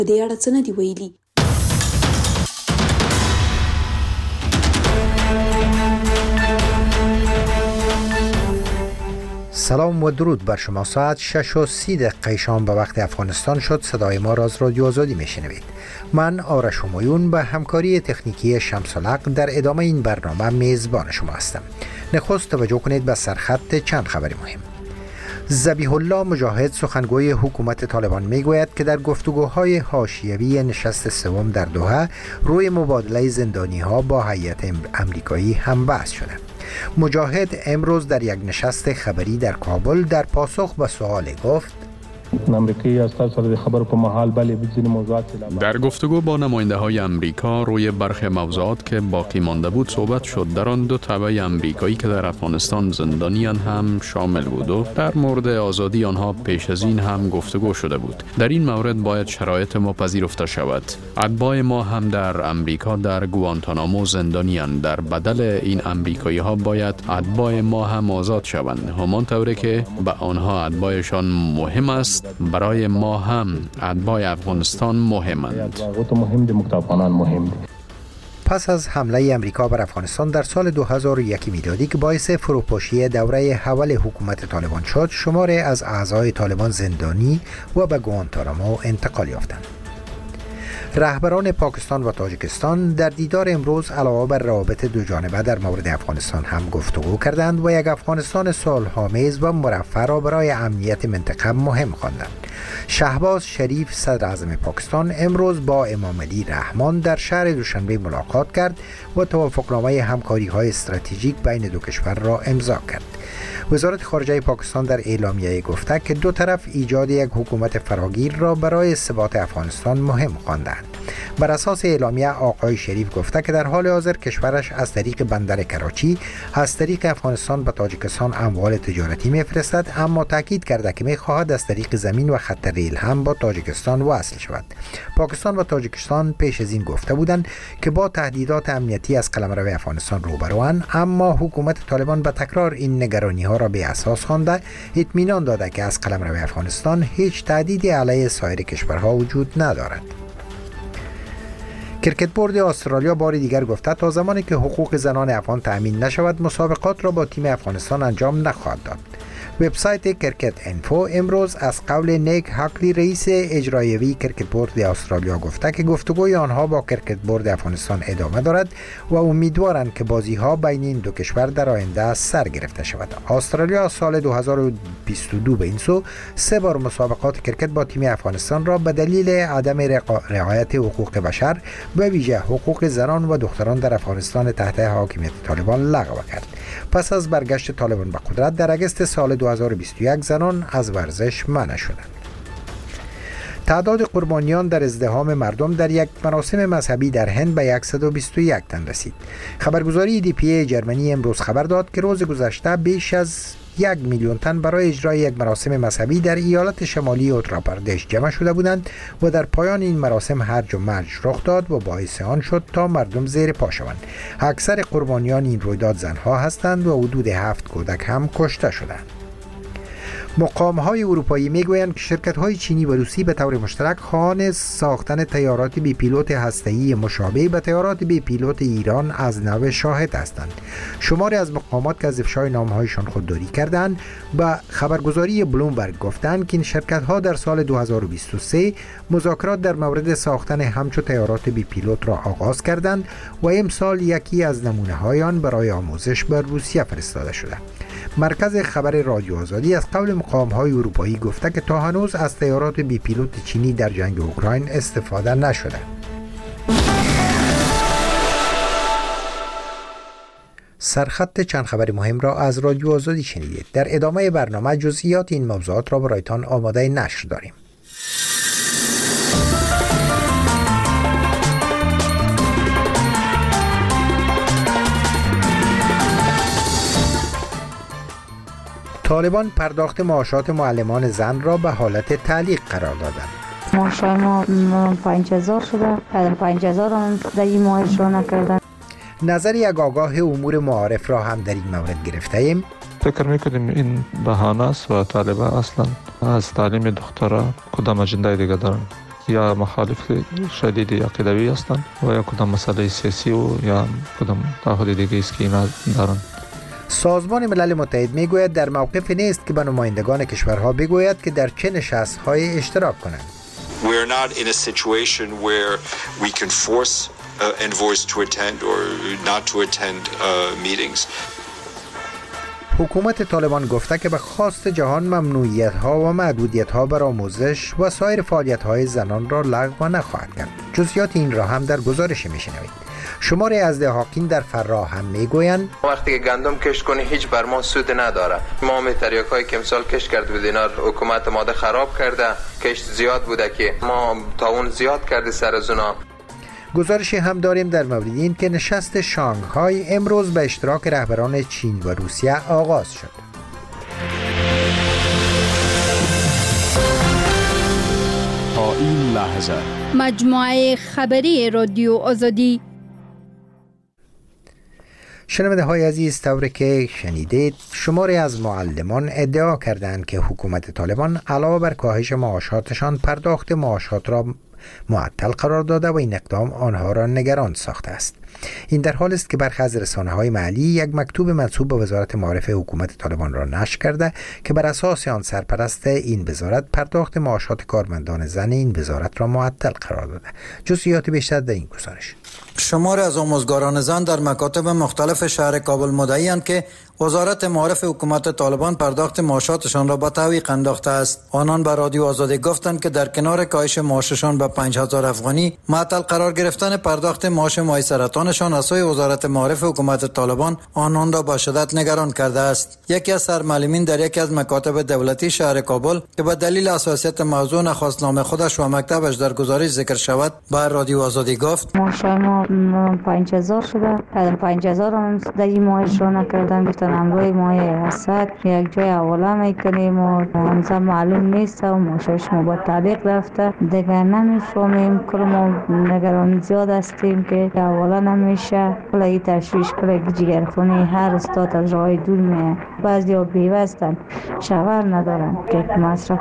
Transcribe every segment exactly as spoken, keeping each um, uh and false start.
په دې اړه څه نه دی ویلي. سلام و درود بر شما. ساعت شش و سی دقیقه شام به وقت افغانستان شد. صدای ما را از رادیو آزادی میشنوید. من آرش همایون به همکاری تکنیکی شمس الحق در ادامه این برنامه میزبان شما هستم. نخست توجه کنید به سرخط چند خبر مهم. ذبیح الله مجاهد سخنگوی حکومت طالبان میگوید که در گفتگوهای حاشیوی نشست سوم در دوحه روی مبادله زندانی ها با هیئت امریکایی هم بحث شده. مجاهد امروز در یک نشست خبری در کابل در پاسخ به سوال گفت در گفتگو با نماینده های امریکا روی برخی موضوعات که باقی مانده بود صحبت شد. در آن دو تبع امریکایی که در افغانستان زندانیان هم شامل بود و در مورد آزادی آنها پیش از این هم گفتگو شده بود. در این مورد باید شرایط ما پذیرفته شود. اتباع ما هم در امریکا در گوانتانامو زندانیان. در بدل این امریکایی ها باید اتباع ما هم آزاد شوند. همان طوری که به آنها اتباعشان مهم است، برای ما هم اتباع افغانستان مهمند. پس از حمله امریکا بر افغانستان در سال دو هزار و یک میلادی که باعث فروپاشی دوره اول حکومت طالبان شد، شماری از اعضای طالبان زندانی و به گوانتانامو انتقال یافتند. رهبران پاکستان و تاجیکستان در دیدار امروز علاوه بر روابط دو جانبه در مورد افغانستان هم گفتگو کردند و یک افغانستان صلح‌آمیز و مرفه را برای امنیت منطقه مهم خواندند. شهباز شریف صدر اعظم پاکستان امروز با امام علی رحمان در شهر دوشنبه ملاقات کرد و توافقنامه همکاری‌های استراتژیک بین دو کشور را امضا کرد. وزارت خارجه پاکستان در اعلامیه گفته که دو طرف ایجاد یک حکومت فراگیر را برای ثبات افغانستان مهم خواندند. بر اساس اعلامیه آقای شریف گفته که در حال حاضر کشورش از طریق بندر کراچی از طریق افغانستان به تاجیکستان اموال تجارتی میفرستد، اما تاکید کرده که میخواهد از طریق زمین و خط ریل هم با تاجیکستان وصل شود. پاکستان و تاجیکستان پیش از این گفته بودند که با تهدیدات امنیتی از قلمرو افغانستان روبروند، اما حکومت طالبان به تکرار این نگرانی ها را به اساس خوانده اطمینان داده که از قلمرو افغانستان هیچ تهدیدی علیه سایر کشورها وجود ندارد. کرکت بورد استرالیا بار دیگر گفته تا زمانی که حقوق زنان افغان تأمین نشود مسابقات را با تیم افغانستان انجام نخواهد داد. وبسایت کرکت انفو امروز از قول نیک هاکلی رئیس اجرایوی کرکت بورد استرالیا گفته که گفتگوی آنها با کرکت بورد افغانستان ادامه دارد و امیدوارند که بازی ها بین این دو کشور در آینده سر گرفته شود. استرالیا از سال دو هزار و بیست و دو به این سو سه بار مسابقات کرکت با تیم افغانستان را به دلیل عدم رعایت حقوق بشر به ویژه حقوق زنان و دختران در افغانستان تحت حاکمیت طالبان لغو کرد. پس از برگشت طالبان به قدرت در اگست سال دو هزار و بیست و یک زنان از ورزش منع شدند. تعداد قربانیان در ازدحام مردم در یک مراسم مذهبی در هند به صد و بیست و یک تن رسید. خبرگزاری دی پی ای جرمنی امروز خبر داد که روز گذشته بیش از یک میلیون تن برای اجرای یک مراسم مذهبی در ایالت شمالی اتراپردش جمع شده بودند و در پایان این مراسم هرج و مرج رخ داد و باعث آن شد تا مردم زیر پا شوند. اکثر قربانیان این رویداد زنها هستند و حدود هفت کودک هم کشته شدند. مقام‌های اروپایی میگویند که شرکت‌های چینی و روسی به طور مشترک خواهان ساختن تیارات بی پیلوت هسته‌ای مشابه به تیارات بی پیلوت ایران از نو شاهد هستند. شماری از مقامات که از افشای نامه‌هایشان خودداری کردند به خبرگزاری بلومبرگ گفتند که این شرکت‌ها در سال دو هزار و بیست و سه مذاکرات در مورد ساختن همچو تیارات بی پیلوت را آغاز کردند و امسال یکی از نمونه‌های آن برای آموزش به روسیه فرستاده شده. مرکز خبر رادیو آزادی از قول مقام‌های اروپایی گفته که تا هنوز از تیارات بی پیلوت چینی در جنگ اوکراین استفاده نشده. سرخط چند خبر مهم را از رادیو آزادی شنیدید. در ادامه برنامه جزئیات این موضوعات را برایتان آماده نشر داریم. طالبان پرداخت معاشات معلمان زن را به حالت تعلیق قرار دادند. معاش ما پنج هزار شده، پنج هزار هم در این ماه اجرا نکردن. نظر یک آگاه امور معارف را هم در این مورد گرفته ایم. فکر میکنیم این بهانه است و طالبان اصلا از تعلیم دخترها کدام اجنده دیگه دارن. یا مخالف شدید عقیدوی هستند و یا کدام مسئله سیاسی و یا کدام تعهد دیگه است که اینا دارن. سازمان ملل متحد میگوید در موقف نیست که به نمایندگان کشورها بگوید که در چه نشست‌های اشتراک کنند. We are not in a situation where we can force uh, envoys to attend or not to attend uh, meetings. حکومت طالبان گفته که به خواست جهان ممنوعیت‌ها و محدودیت‌ها بر آموزش و سایر فعالیت‌های زنان را لغو نخواهد کرد. جزئیات این را هم در گزارش می‌شنوید. شماری از دهاقین در فراه هم میگویند وقتی که گندم کشت کنی هیچ بر ما سود نداره. ما می تریاکایی که امسال کشت کرد بود اینا حکومت ماده خراب کرده، کشت زیاد بوده که ما تاون زیاد کرده سر از اونا. گزارشی هم داریم در مورد این که نشست شانگهای امروز به اشتراک رهبران چین و روسیه آغاز شد. تا این لحظه مجموعه خبری رادیو آزادی. شنونده های عزیز، طوری که شنیدید شماری از معلمان ادعا کردند که حکومت طالبان علاوه بر کاهش معاشاتشان پرداخت معاشات را معطل قرار داده و این اقدام آنها را نگران ساخته است. این در حال است که برخی از رسانه‌های محلی یک مکتوب منسوب به وزارت معارف حکومت طالبان را نشر کرده که بر اساس آن سرپرست این وزارت پرداخت معاشات کارمندان زن این وزارت را معطل قرار داده. جزئیات بیشتر در این گزارش. شماری از آموزگاران زن در مکاتب مختلف شهر کابل مدعی‌اند که وزارت معارف حکومت طالبان پرداخت معاشاتشان را به تعویق انداخته است. آنان به رادیو آزادی گفتند که در کنار کاهش معاششان به پنج هزار افغانی، معطل قرار گرفتن پرداخت معاش ماه سرطانشان از سوی وزارت معارف حکومت طالبان آنان را با شدت نگران کرده است. یکی از سرمعلمین در یکی از مکاتب دولتی شهر کابل که به دلیل حساسیت موضوع نخواست نام خودش و مکتبش در گزارش ذکر شود، به رادیو آزادی گفت: معاش ما پنج هزار شده، پنج هزار هم در این ماهش را نکردن. گفتن امروی ماه اسد یک جای حواله میکنیم و همزه معلوم نیست و معاشش ما با تعلیق رفته دیگر نمیفهمیم. کل ما نگران زیاد هستیم که حواله نمیشه. کلی تشویش، کلی جگرخونی، هر استاد از راه دور میه. بعضی ها بیوه هستن، شوهر ندارن که مصرف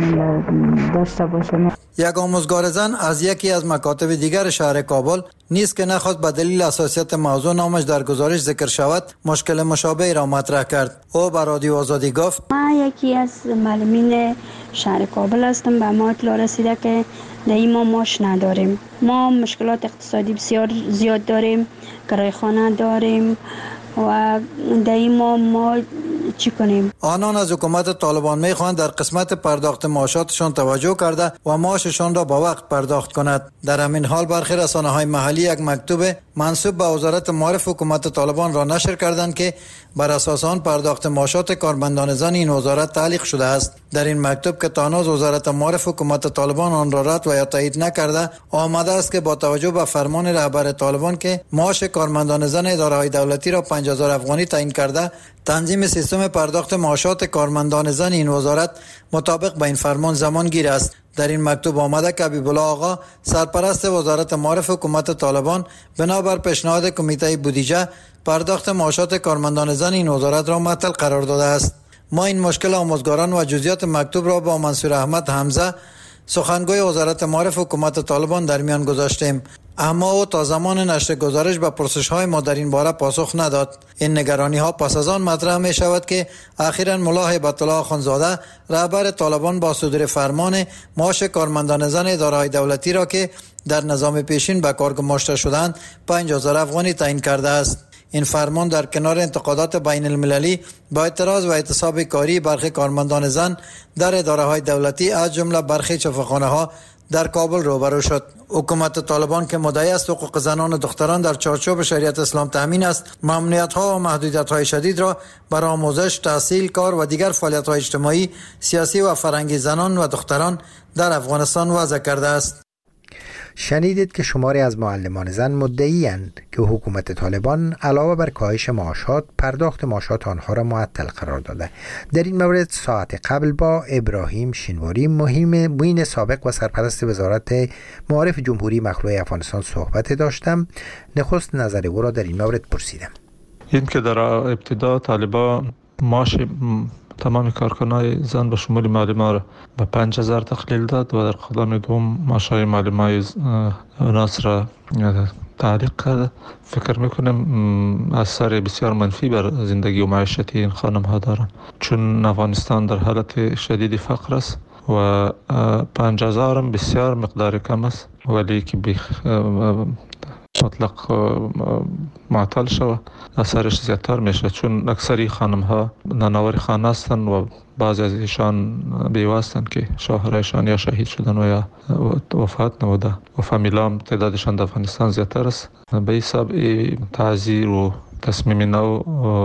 خودم داشته باشن. یک آموزگار زن از یکی از مکاتب دیگر شهر کابل نیست که نخواست به دلیل حساسیت موضوع نامش در گزارش ذکر شود مشکل مشابه را مطرح کرد. او به رادیو آزادی گفت: من یکی از معلمین شهر کابل هستم. به ما اطلاع رسیده که در این ما معاش نداریم. ما مشکلات اقتصادی بسیار زیاد داریم، کرایه خانه داریم و در این ما ما چی کنیم؟ آنان از حکومت طالبان میخواهند در قسمت پرداخت معاشاتشان توجه کرده و معاششان را با وقت پرداخت کند. در همین حال برخی رسانه‌های محلی یک مکتوب منسوب به وزارت معارف حکومت طالبان را نشر کردند که بر اساس آن پرداخت معاشات کارمندان زن این وزارت تعلیق شده است. در این مکتوب که تا هنوز وزارت معارف حکومت طالبان آن را رد و یا تایید نکرده، آمده است که با توجه به فرمان رهبر طالبان که معاش کارمندان زن اداره‌های دولتی را پنج هزار افغانی تعیین کرده، تنظیم سیستم پرداخت معاشات کارمندان زن این وزارت مطابق با این فرمان زمانگیر است. در این مکتوب آمده که حبیب‌الله آقا سرپرست وزارت معارف حکومت طالبان بنابر پیشنهاد کمیته بودجه پرداخت معاشات کارمندان زن این وزارت را معطل قرار داده است. ما این مشکل آموزگاران و جزئیات مکتوب را با منصور احمد حمزه سخنگوی وزارت معارف حکومت طالبان در میان گذاشتیم، اما او تا زمان نشر گزارش به پرسش‌های ما در این باره پاسخ نداد. این نگرانی‌ها پس از آن مطرح می شود که اخیراً ملا هیبت الله آخوندزاده رهبر طالبان با صدور فرمان معاش کارمندان زن اداره‌های دولتی را که در نظام پیشین به کار گماشته شدند پنج هزار افغانی تعیین کرده است. این فرمان در کنار انتقادات بین المللی با اعتراض و اعتصاب کاری برخی کارمندان زن در اداره‌های دولتی از جمله برخی چپخانه‌ها در کابل روبرو شد. حکومت طالبان که مدعی است حقوق زنان و دختران در چارچوب شریعت اسلام تامین است، ممنوعیت‌ها و محدودیت‌های شدید را بر آموزش، تحصیل، کار و دیگر فعالیت‌های اجتماعی، سیاسی و فرهنگی زنان و دختران در افغانستان وضع کرده است. شنیدید که شماری از معلمان زن مدعی‌اند که حکومت طالبان علاوه بر کاهش معاشات پرداخت معاشات آنها را معطل قرار داده. در این مورد ساعت قبل با ابراهیم شینواری مهم معین سابق و سرپرست وزارت معارف جمهوری مخلوع افغانستان صحبت داشتم. نخست نظر او را در این مورد پرسیدم. این که در ابتدا طالبان معاش تمام کارکنای زن به شمول معلم ها را به پنج هزار تقلیل داد و در قدم دوم معاشهای معلم های ناس را تعلیق کرده. فکر میکنم اثر بسیار منفی بر زندگی و معیشتی این خانم ها دارن، چون افغانستان در حالت شدید فقر است و پنج هزار هم بسیار مقدار کم است، ولی که بیخ مطلق معطل شود اثرش زیادتر میشه، چون اکثری خانم ها نانآور خانه هستند و بعضی از ایشان بیوه هستند که شوهرایشان یا شهید شدن و یا وفات نموده و فامیلا هم تعدادشان در افغانستان زیادتر است. به حساب تعزیر و تصمیم نو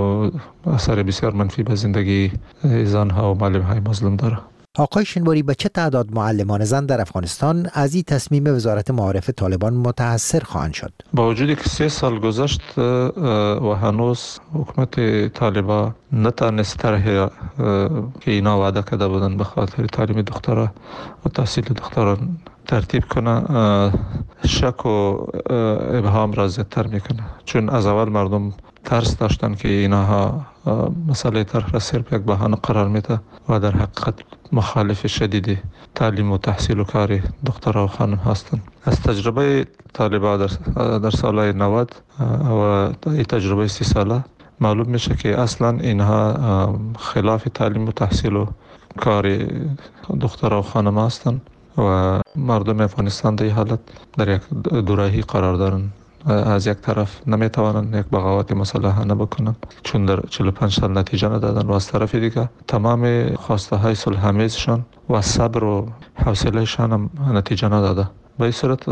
اثر بسیار منفی به زندگی زنها و معلم های مظلوم داره. آقای شینواری، به چه تعداد معلمان زن در افغانستان از این تصمیم وزارت معارف طالبان متاثر خواهند شد؟ با وجودی که سه سال گذشت و هنوز حکومت طالبان نتانست طرح که اینا وعده کرده بودند به خاطر تعلیم دخترها و تحصیل دختران ترتیب کنه، شک و ابهام را زیادتر میکنه، چون از اول مردم ترس داشتن که اینها مسئله طرح را صرف یک بهانه قرار میده و در حقیقت مخالف شدید تعلیم و تحصیل و کار دخترها و خانم هستند. از تجربه طالبان در, در سالهای نود و این تجربه سی ساله معلوم میشه که اصلا اینها خلاف تعلیم و تحصیل و کار دخترها و خانم هستند و مردم افغانستان در این حالت در یک دوراهی قرار دارن. از یک طرف نمیتوانند یک بغاوت مسلحانه بکنن چون در چهل و پنج سال نتیجه ندادن و از طرف دیگه تمام خواسته های صلح‌آمیزشان و صبر و حوصلهشان هم نتیجه نداده. به این صورت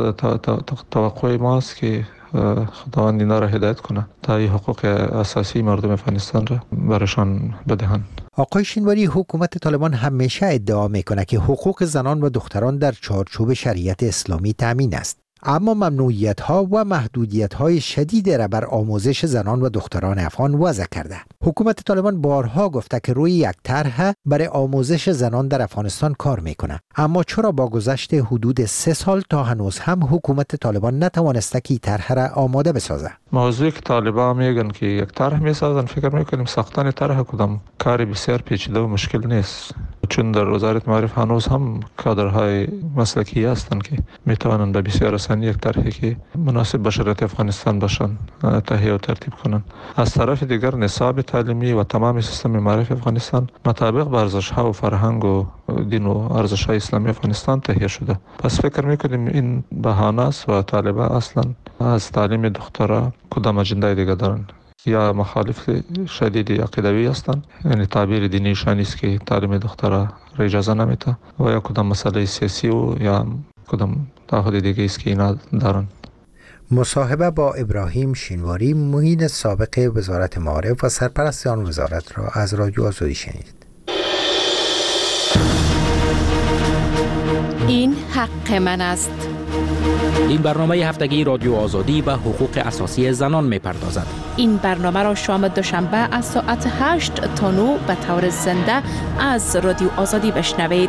توقع ما است که خداوند اینا را هدایت کنه تا این حقوق اساسی مردم افغانستان را برشان بدهند. آقای شینواری، حکومت طالبان همیشه ادعا میکنه که حقوق زنان و دختران در چارچوب شریعت اسلامی تامین است، اما ممنوعیت ها و محدودیت های شدید را بر آموزش زنان و دختران افغان وضع کرده. حکومت طالبان بارها گفته که روی یک طرح برای آموزش زنان در افغانستان کار میکنه، اما چرا با گذشت حدود سه سال تا هنوز هم حکومت طالبان نتوانسته که طرح را آماده بسازه؟ موضوعی که طالبان میگن که یک طرح میسازن، فکر میکنیم ساختن طرح کدام کار بسیار پیچیده و مشکل نیست، چون در وزارت معارف هنوز هم کادرهای مسلکی هستند که میتوانند به بسیار آسانی یک طرحی که مناسب به شرایط افغانستان باشند تهیه و ترتیب کنند. از طرف دیگر نصاب تعلیمی و تمام سیستم معارف افغانستان مطابق به ارزش‌ها و فرهنگ و دین و ارزش‌های اسلامی افغانستان تهیه شده. پس فکر میکنیم این بهانه است و طالبان اصلا از تعلیم دخترها کدام اجنده دیگه دارن، یا مخالف شدید عقیدوی هستند، یعنی تعبیر دینیشان است که تعلیم دخترها را اجازه نمیده، و یا کدام مسئله سیاسی و یا کدام تعهد دیگه است که اینا دارن. مصاحبه با ابراهیم شینواری، معین سابق وزارت معارف و سرپرست آن وزارت را از رادیو آزادی شنید. این حق من است. این برنامه هفتگی رادیو آزادی به حقوق اساسی زنان می‌پردازد. این برنامه را شام دوشنبه از ساعت هشت تا نه به طور زنده از رادیو آزادی بشنوید.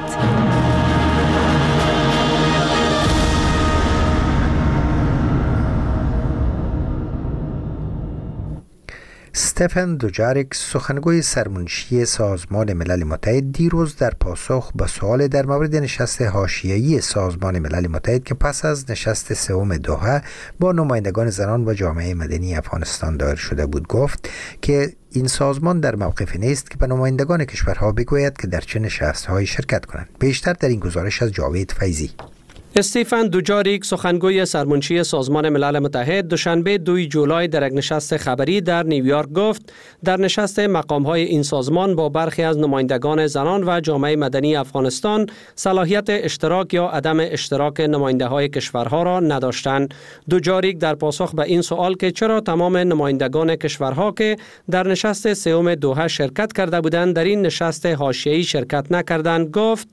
استفن دوجاریک، سخنگوی سرمنشی سازمان ملل متحد، دیروز در پاسخ به سوال در مورد نشست حاشیه‌ای سازمان ملل متحد که پس از نشست سوم دوحه با نمایندگان زنان و جامعه مدنی افغانستان دایر شده بود، گفت که این سازمان در موقفی نیست که به نمایندگان کشورها بگوید که در چه نشست‌هایی شرکت کنند. بیشتر در این گزارش از جاوید فیضی. استیفن دوجاریک، سخنگوی سرمنشی سازمان ملل متحد، دوشنبه دوم جولای در یک نشست خبری در نیویورک گفت در نشست مقام‌های این سازمان با برخی از نمایندگان زنان و جامعه مدنی افغانستان صلاحیت اشتراک یا عدم اشتراک نماینده‌های کشورها را نداشتند. دوجاریک در پاسخ به این سوال که چرا تمام نمایندگان کشورها که در نشست سوم دوحه شرکت کرده بودند در این نشست حاشیه‌ای شرکت نکردند، گفت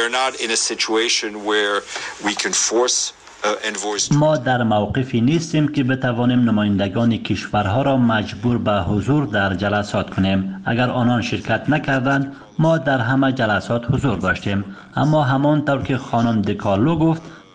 ما در موقفی نیستیم که بتوانیم نمایندگان کشورها را مجبور به حضور در جلسات کنیم. اگر آنان شرکت نکردند، ما در همه جلسات حضور داشتیم، اما همانطور که خانم دکارلو گفت،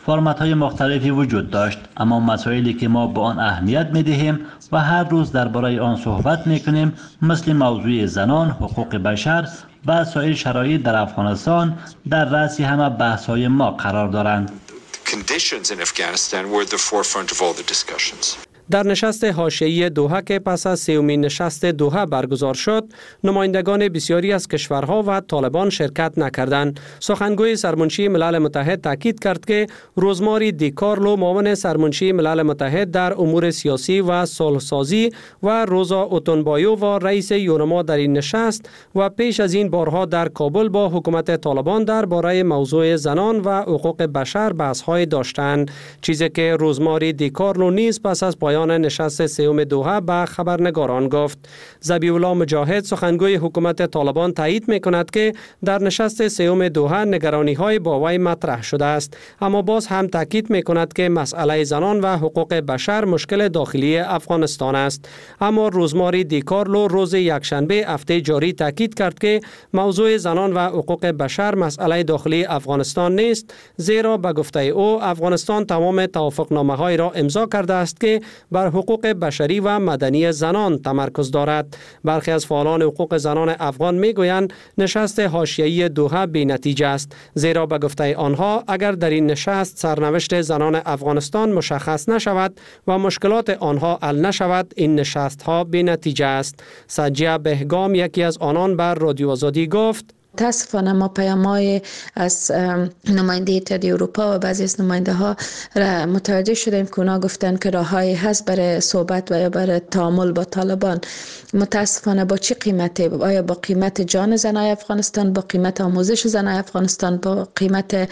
فرمت های مختلفی وجود داشت، اما مسائلی که ما به آن اهمیت می دهیم و هر روز درباره آن صحبت می کنیم مثل موضوع زنان، حقوق بشر و سایر شرایط در افغانستان در رأس همه بحث های ما قرار دارند. Conditions in Afghanistan were at the forefront of all the discussions. در نشست حاشیه‌ای دوحه که پس از سومین نشست دوحه برگزار شد، نمایندگان بسیاری از کشورها و طالبان شرکت نکردند. سخنگوی سرمنشی ملل متحد تاکید کرد که روزماری دی کارلو، معاون سرمنشی ملل متحد در امور سیاسی و صلح‌سازی، و روزا اوتونبایووا، رئیس یونما در این نشست و پیش از این بارها در کابل با حکومت طالبان درباره موضوع زنان و حقوق بشر بحث‌های داشتند، چیزی که روزماری دی کارلو نیز پس از پایان نشست سوم دوحه به خبرنگاران گفت. ذبیح الله مجاهد، سخنگوی حکومت طالبان، تایید می‌کند که در نشست سوم دوحه نگرانی‌های با وی مطرح شده است، اما باز هم تاکید می‌کند که مسئله زنان و حقوق بشر مشکل داخلی افغانستان است. اما روزماری دی کارلو روز یکشنبه هفته جاری تاکید کرد که موضوع زنان و حقوق بشر مسئله داخلی افغانستان نیست، زیرا به گفته او افغانستان تمام توافقنامه‌های را امضا کرده است که بر حقوق بشری و مدنی زنان تمرکز دارد. برخی از فعالان حقوق زنان افغان میگویند نشست حاشیه‌ای دوحه بی‌نتیجه است، زیرا به گفته آنها اگر در این نشست سرنوشت زنان افغانستان مشخص نشود و مشکلات آنها حل نشود، این نشست‌ها بی‌نتیجه است. سجیه بهگام، یکی از آنان، بر رادیو آزادی گفت: متاسفانه ما پیام‌های از نماینده اتحادیه اروپا و بعضی از نماینده ها را متوجه شدیم که اونا گفتن که راههایی هست برای صحبت و یا برای تعامل با طالبان. متاسفانه با چه قیمتی؟ آیا با قیمت جان زنای افغانستان، با قیمت آموزش زنای افغانستان، با قیمت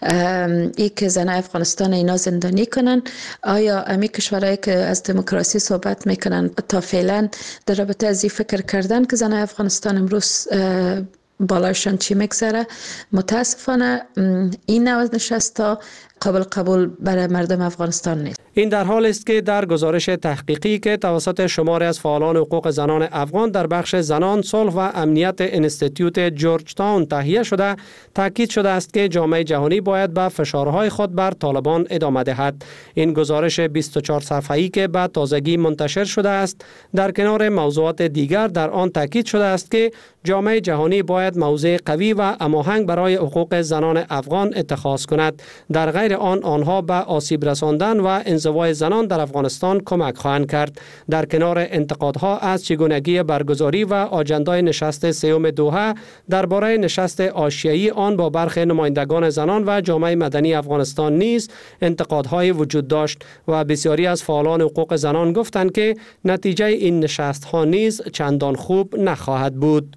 ای که زنای افغانستان اینا زندانی کنن؟ آیا امی کشورهایی که از دموکراسی صحبت میکنن تا فعلا در رابطه از این فکر کردن که زنای افغانستان امروز بالایشان چی میگذره؟ متاسفانه این نوع نشستا قابل قبول برای مردم افغانستان نیست. این در حال است که در گزارش تحقیقی که توسط شماری از فعالان حقوق زنان افغان در بخش زنان، صلح و امنیت انستیتیوت جورج تاون تهیه شده، تاکید شده است که جامعه جهانی باید به فشارهای خود بر طالبان ادامه دهد. این گزارش بیست و چهار صفحه‌ای که به تازگی منتشر شده است، در کنار موضوعات دیگر در آن تاکید شده است که جامعه جهانی باید موضع قوی و هماهنگ برای حقوق زنان افغان اتخاذ کند. در غیر آن آنها به آسیب رساندن و انزوای زنان در افغانستان کمک خواهند کرد. در کنار انتقادها از چگونگی برگزاری و آجندای نشست سوم دوحه، درباره نشست حاشیه‌ای آن با برخی نمایندگان زنان و جامعه مدنی افغانستان نیز انتقادهای وجود داشت و بسیاری از فعالان حقوق زنان گفتند که نتیجه این نشست‌ها نیز چندان خوب نخواهد بود.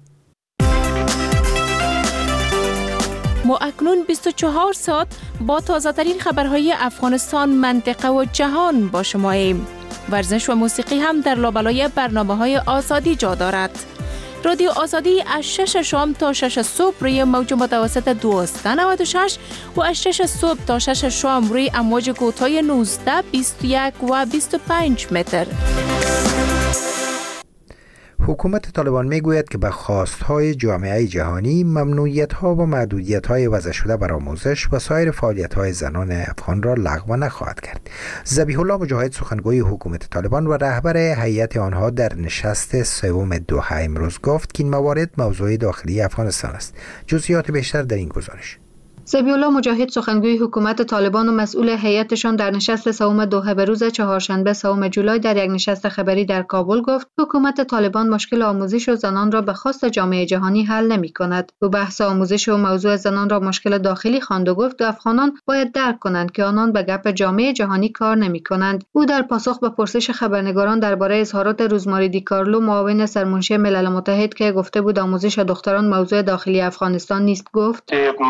ما اکنون بیست و چهار ساعت با تازه ترین خبرهای افغانستان، منطقه و جهان با شما ایم. ورزش و موسیقی هم در لابلای برنامه‌های آزادی جا دارد. رادیو آزادی از شش شام تا شش صبح روی موج متوسط دویست و نود و شش و از شش صبح تا شش شام روی امواج کوتاه نوزده، بیست و یک و بیست و پنج متر. حکومت طالبان میگوید که به خواستهای جامعه جهانی ممنوعیت‌ها و محدودیت‌های وضع شده بر آموزش و سایر فعالیت‌های زنان افغان را لغو نخواهد کرد. ذبیح الله مجاهد، سخنگوی حکومت طالبان و رهبر هیئت آنها، در نشست سوم دوحه امروز گفت که این موارد موضوع داخلی افغانستان است. جزئیات بیشتر در این گزارش. ذبیح الله مجاهد، سخنگوی حکومت طالبان و مسئول هیئتشان، در نشست سوم دوحه به روز چهارشنبه سوم جولای در یک نشست خبری در کابل گفت حکومت طالبان مشکل آموزش و زنان را به خواست جامعه جهانی حل نمی کند. او بحث آموزش و موضوع زنان را مشکل داخلی خواند و گفت افغانان باید درک کنند که آنان به گپ جامعه جهانی کار نمی کنند. او در پاسخ به پرسش خبرنگاران درباره اظهارات روزماری دی کارلو، معاون سرمنشی ملل متحد، که گفته بود آموزش دختران موضوع داخلی افغانستان نیست، گفت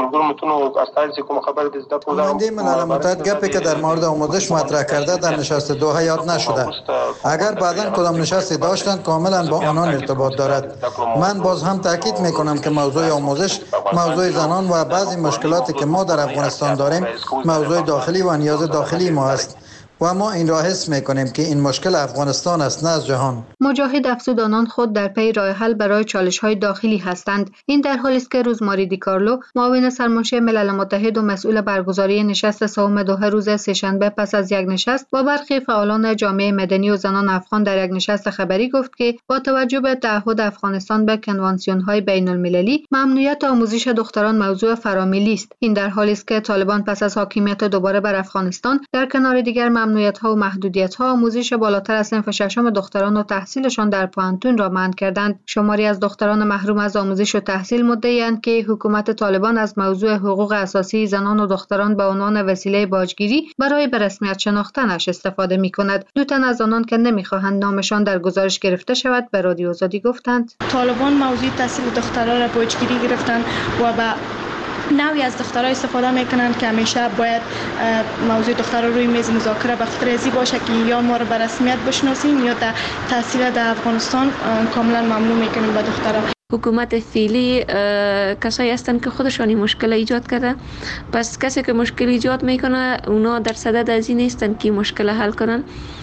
نماینده ملل متحد گپی که در مورد آموزش مطرح کرده در نشست دوحه یاد نشده. اگر بعداً کدام نشستی داشتند کاملا با آنان ارتباط دارد. من باز هم تاکید میکنم که موضوع آموزش، موضوع زنان و بعضی مشکلاتی که ما در افغانستان داریم موضوع داخلی و نیاز داخلی ما است. و ما این را حس میکنیم که این مشکل افغانستان است نه از جهان. مجاهد افزود آنان خود در پی راه حل برای چالش‌های داخلی هستند. این در حالی است که روزماری دیکارلو، معاون سرمنشی ملل متحد و مسئول برگزاری نشست سوم دوحه روز سه‌شنبه پس از یک نشست با برخی فعالان جامعه مدنی و زنان افغان در یک نشست خبری گفت که با توجه به تعهد افغانستان به کنوانسیون‌های بین‌المللی، ممنوعیت آموزش دختران موضوع فرامیلی است. این در حالی است که طالبان پس از حاکمیت دوباره بر افغانستان در کنار دیگر ممنوعیت‌ها و محدودیت‌ها آموزش بالاتر از صنف ششم دختران و تحصیلشان در پوهنتون را منع کردند. شماری از دختران محروم از آموزش و تحصیل مدعی‌اند که حکومت طالبان از موضوع حقوق اساسی زنان و دختران به عنوان وسیله باجگیری برای به رسمیت شناختنش استفاده می‌کند. دو تن از آنان که نمی‌خواهند نامشان در گزارش گرفته شود به رادیو آزادی گفتند طالبان موضوع تحصیل دختران را باجگیری گرفتند و به نوعی از دخترها استفاده میکنند که همیشه باید موضوع دخترها روی میز مذاکره به خاطر ازی باشه که یا ما را به رسمیت بشناسیم یا در تحصیل در افغانستان کاملا ممنوع میکنیم به دخترها. حکومت فعلی کسایی هستند که خودشانی مشکل ایجاد کرده، پس کسی که مشکل ایجاد میکنه اونا در صدد از این نیستند که مشکل حل کنن.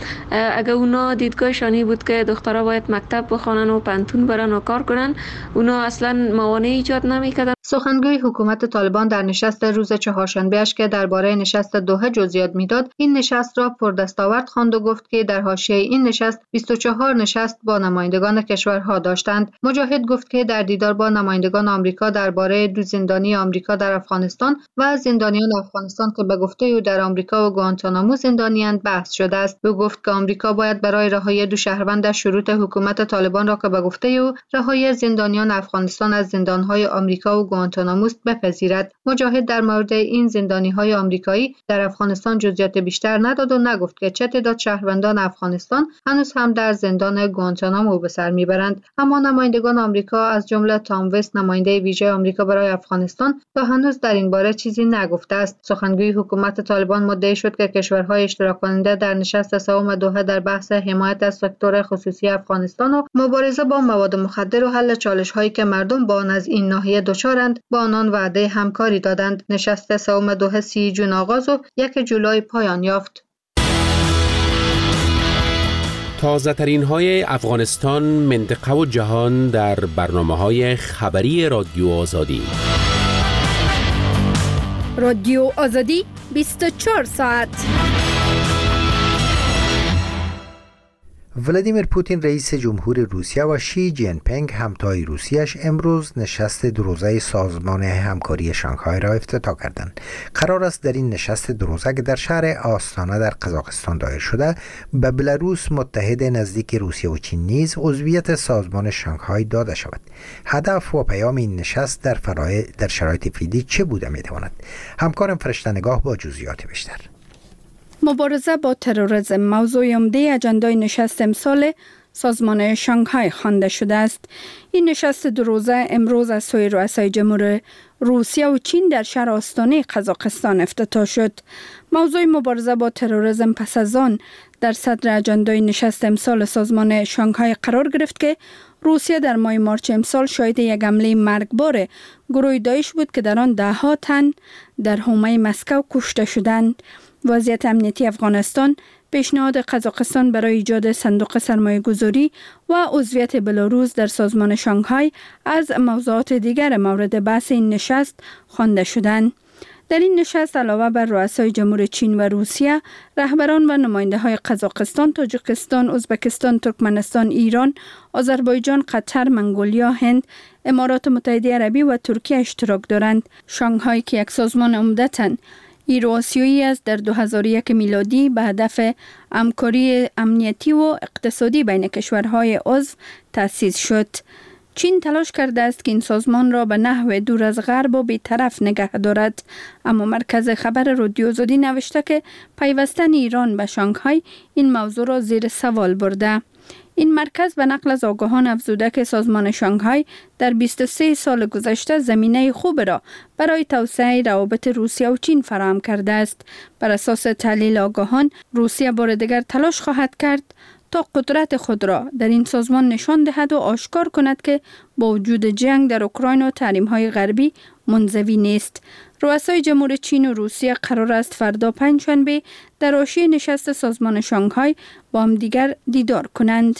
اگر اونا دیدگاهشانی بود که دخترها باید مکتب بخوانن و پانتون برن و کار کنن، اونا اصلا موانع ایجاد نمیکردن. سخنگوی حکومت طالبان در نشست روز چهارشنبه اش که درباره نشست دوحه جزئیات میداد، این نشست را پردستاورد خواند و گفت که در حاشیه این نشست بیست و چهار نشست با نمایندگان کشورها داشتند. مجاهد گفت که در دیدار با نمایندگان آمریکا درباره دو زندانی آمریکا در افغانستان و زندانیان افغانستان که به گفته او در آمریکا و گوانتانامو زندانیاند بحث شده است. او گفت که آمریکا باید برای رهایی دو شهروند شروط حکومت طالبان را که به گفته او رهایی زندانیان افغانستان از زندانهای آمریکا و گوانتانامو بپذیرد. مجاهد در مورد این زندانیهای آمریکایی در افغانستان جزئیات بیشتر نداد و نگفت که چه تعداد شهروندان افغانستان هنوز هم در زندان گوانتانامو به سر میبرند. اما نمایندگان آمریکا از جمله تام وست نماینده ویژه آمریکا برای افغانستان تا هنوز در این باره چیزی نگفته است. سخنگوی حکومت طالبان مدعی شد که کشورهای اشتراک کننده در نشست سوم دوحه در بحث حمایت از سکتور خصوصی افغانستان و مبارزه با مواد مخدر و حل چالش‌هایی که مردم با آن از این ناحیه دچارند با آنان وعده همکاری دادند. نشست سوم دوحه سی جون آغاز و یک جولای پایان یافت. تازه ترین های افغانستان، منطقه و جهان در برنامه های خبری رادیو آزادی. رادیو آزادی بیست و چهار ساعت. ولادیمیر پوتین رئیس جمهور روسیه و شی جین پینگ همتای روسیش امروز نشست دو روزه سازمان همکاری شانگهای را افتتاح کردند. قرار است در این نشست دو روزه که در شهر آستانا در قزاقستان دایر شده به بلاروس متحد نزدیک روسیه و چین نیز عضویت سازمان شانگهای داده شود. هدف و پیام این نشست در فرای در شرایط فعلی چه بوده میتواند؟ همکارم فرشته نگاه با جزئیات بیشتر. مبارزه با تروریسم موضوع عمده اجندای نشست امسال سازمان شانگهای خوانده شده است. این نشست دو روزه امروز از سوی رؤسای جمهور روسیه و چین در شهر آستانه قزاقستان افتتاح شد. موضوع مبارزه با تروریسم پس از آن در صدر اجندای نشست امسال سازمان شانگهای قرار گرفت که روسیه در ماه مارچ امسال شاهد یک حمله مرگبار گروه داعش بود که در آن ده ها تن در حومه مسکو کشته شدند. وضعیت امنیتی افغانستان، پیشنهاد قزاقستان برای ایجاد صندوق سرمایه گذاری و عضویت بلاروس در سازمان شانگهای از موضوعات دیگر مورد بحث این نشست خوانده شدند. در این نشست علاوه بر رؤسای جمهور چین و روسیه، رهبران و نماینده های قزاقستان، تاجیکستان، ازبکستان، ترکمنستان، ایران، آذربایجان، قطر، منگولیا، هند، امارات متحده عربی و ترکیه اشتراک دارند. شانگهای که یک سازمان عمدتاً ایرو-آسیایی است در دو هزار و یک میلادی به هدف همکاری امنیتی و اقتصادی بین کشورهای عضو تأسیس شد. چین تلاش کرده است که این سازمان را به نحو دور از غرب و بی‌طرف نگه دارد، اما مرکز خبر رادیو آزادی نوشته که پیوستن ایران به شانگهای این موضوع را زیر سوال برده. این مرکز به نقل از آگاهان افزوده که سازمان شانگهای در بیست و سه سال گذشته زمینه خوب را برای توسعه روابط روسیه و چین فراهم کرده است. بر اساس تحلیل آگاهان، روسیه بار دیگر تلاش خواهد کرد تا قدرت خود را در این سازمان نشان دهد و آشکار کند که با وجود جنگ در اوکراین و تحریم‌های غربی منزوی نیست. رؤسای جمهور چین و روسیه قرار است فردا پنجشنبه در حاشیه نشست سازمان شانگهای با هم دیگر دیدار کنند.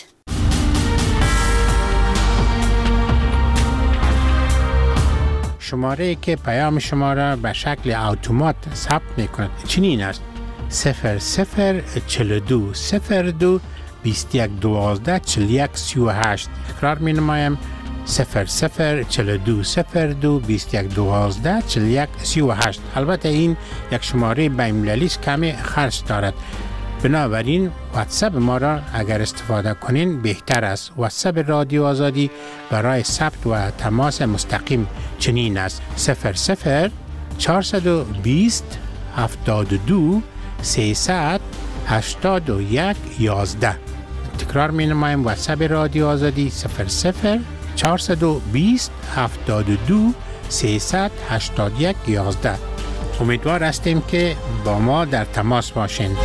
شماره که پیام شما را به شکل اتومات ثبت می‌کند چنین است: صفر صفر چهل و دو صفر دو بیست و یک دوازده چهل و یک سی و هشت. تکرار می‌نمایم: صفر صفر چهل و دو صفر دو بیست و یک دوازده چهل و یک سی و هشت. البته این یک شماره بین‌المللی است، کمی خرج دارد، بنابراین واتساپ ما را اگر استفاده کنین بهتر است. واتساپ رادیو آزادی برای ثبت و تماس مستقیم چنین است: صفر صفر چهارصد و بیست هفتاد و دو سیصد هشتاد و یک یازده. تکرار می نمایم: واتساپ رادیو آزادی صفر صفر چهارصد و بیست هفتاد و دو سیصد هشتاد و یک یازده. امیدوار هستیم که با ما در تماس باشین.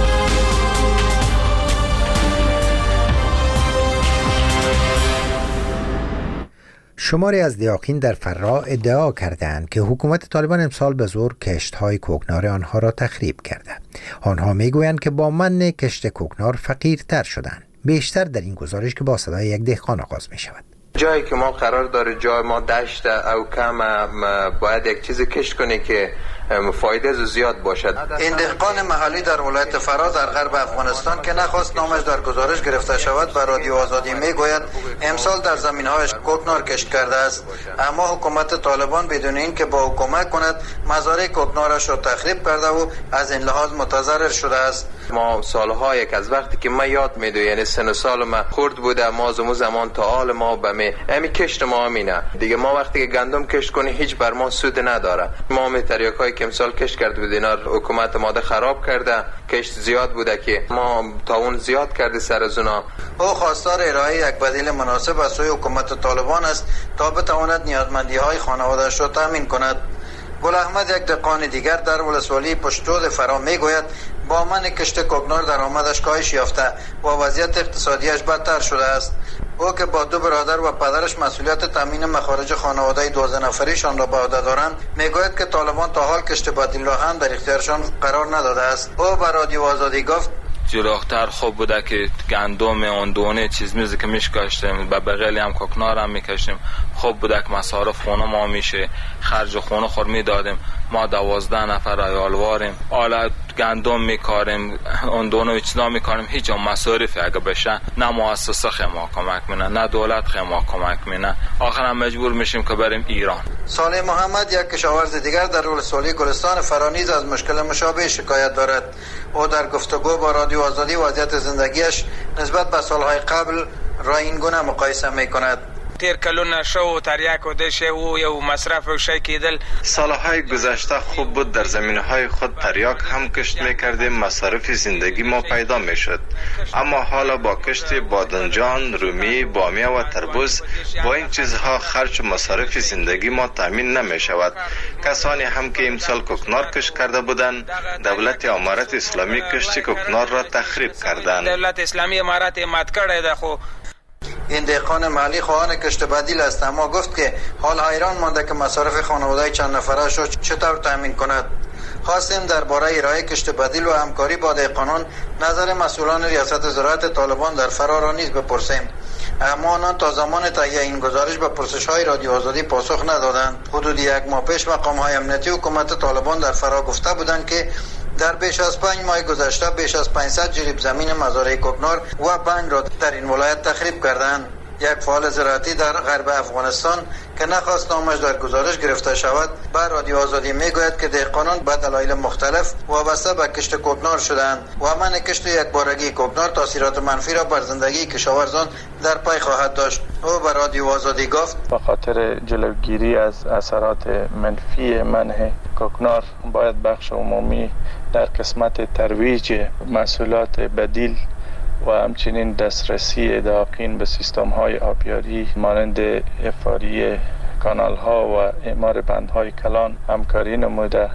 شماری از دیاقین در فرا ادعا کردند که حکومت طالبان امسال به زور کشت‌های کوکنار آنها را تخریب کرده. آنها میگویند که با من کشت کوکنار فقیرتر شدند. بیشتر در این گزارش که با صدای یک دهقان آغاز می شود. جایی که ما قرار داره جای ما دشت او کم باید یک چیزی کشت کنی که فایده زیاد باشد. این دهقان محلی در ولایت فرا در غرب افغانستان که نخواست نامش در گزارش گرفته شود به رادیو آزادی میگوید امسال در زمین‌هایش کوکنار کشت کرده است، اما حکومت طالبان بدون این که با او کمک کند مزارع کوکنارش را تخریب کرده و از این لحاظ متضرر شده است. ما سالها یک از وقتی که ما یاد میدو، یعنی سن سال ما خرد بوده، ما زمو زمان تا حال ما به می امی کشت ما همینه دیگه. ما وقتی که گندم کشت کنی هیچ بر ما سود نداره. ما می تریاکای که امسال کشت کرد بود اینا حکومت ماده خراب کرده، کشت زیاد بوده که ما تاون زیاد کرده سر از اونا. او خواستار ارائه یک بدیل مناسب از سوی حکومت طالبان است تا بتواند نیازمندی های خانواده‌اش را تامین کند. گل احمد یک دهقان دیگر در ولسوالی پشترود فرا میگوید با من کشت کوکنار درآمدش کاهش یافته و وضعیت اقتصادیش بدتر شده است. او که با دو برادر و پدرش مسئولیت تامین مخارج خانواده دوازده نفریشان را به عهده دارند میگوید که طالبان تا حال کشت بدیل را هم در اختیارشان قرار نداده است. او به رادیو آزادی گفت جلوتر خوب بوده که گندم اون دونه چیز میزی که میشکاشتیم به بغل هم کوکنار هم میکشیم. خوب بوده که مصارف خونه ما میشه، خرج خونه خور میدادیم. ما دوازده نفر ایالواریم، حالا گندم میکاریم، اون دونه چیزا میکاریم، هیچ اون مصارف اگه بشه نه مؤسسه خما کمک مینه نه دولت خما کمک مینه. آخر هم مجبور میشیم که بریم ایران. صالح محمد یک کشاورز دیگر در ولسوالی گلستان فرانیز از مشکل مشابه شکایت دارد. او در گفتگو با رادیو آزادی وضعیت زندگیش نسبت به سالهای قبل را این گونه مقایسه میکند. تیر کلونه شو تریاک و دشه و یو مصرف و شی کیدل. سالهای گذشته خوب بود، در زمینهای خود تریاک هم کشت میکردیم، مصارف زندگی ما پیدا میشد. اما حالا با کشت بادنجان، رومی، بامیه و تربوز با این چیزها خرج و مصارف زندگی ما تامین نمیشود. کسانی هم که امسال کوکنار کشت کرده بودند دولت امارت اسلامی کشت کوکنار را تخریب کردند. دولت اسلامی امارت مات کرده ده خو. این دهقان محلی خواهان کشت بدیل است، اما گفت که حال حیران مانده که مصارف خانواده چند نفرش را چطور تامین کند. خواستیم درباره ارائه کشت بدیل و همکاری با دهقانان نظر مسئولان ریاست زراعت طالبان در فرا را نیز بپرسیم، اما آنان تا زمان تهیه این گزارش به پرسش‌های رادیو آزادی پاسخ ندادند. حدود یک ماه پیش مقام‌های امنیتی حکومت طالبان در فرا گفته بودند که در بیش از پنج ماه گذشته بیش از پانصد جریب زمین مزارع کوکنار و بنگ را در این ولایت تخریب کردند. یک فعال زراعتی در غرب افغانستان که نخواست نامش در گزارش گرفته شود بر رادیو آزادی میگوید که دهقانان به دلایل مختلف وابسته به کشت کوکنار شدند و من کشت یک بارگی کوکنار تاثیرات منفی را بر زندگی کشاورزان در پی خواهد داشت. او به رادیو آزادی گفت به خاطر جلوگیری از اثرات منفی منع کوکنار باید بخش عمومی در قسمت ترویج محصولات بدیل و همچنین دسترسی دقیق به سیستم های آبیاری مانند افاری کانال ها و اعمار بندهای کلان همکاری نموده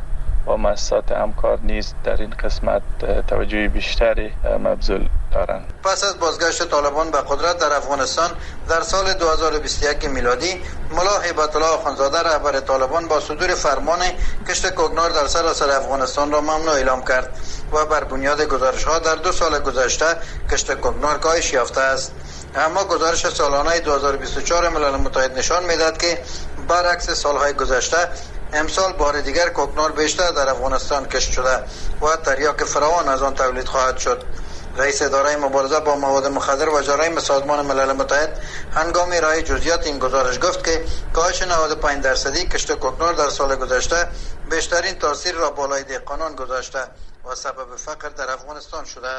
و مؤسسات همکار نیز در این قسمت توجه بیشتری مبذول دارند. پس از بازگشت طالبان به قدرت در افغانستان در سال دو هزار و بیست و یک میلادی، ملا هیبت الله آخوندزاده رهبر طالبان با صدور فرمان کشت کوکنار در سراسر افغانستان را ممنوع اعلام کرد و بر بنیاد گزارش ها در دو سال گذشته کشت کوکنار کاهش یافته است. اما گزارش سالانه دو هزار و بیست و چهار ملل متحد نشان میدهد که برعکس سالهای گذشته امسال بار دیگر کوکنار بیشتر در افغانستان کشت شده و تریاک فراوان از آن تولید خواهد شد. رئیس اداره مبارزه با مواد مخدر و جرایم سازمان ملل متحد هنگام ارائه جزئیات این گزارش گفت که کاهش نود و پنج درصدی کشت کوکنار در سال گذشته بیشترین تاثیر را بالای دهقانان گذاشته و سبب فقر در افغانستان شده.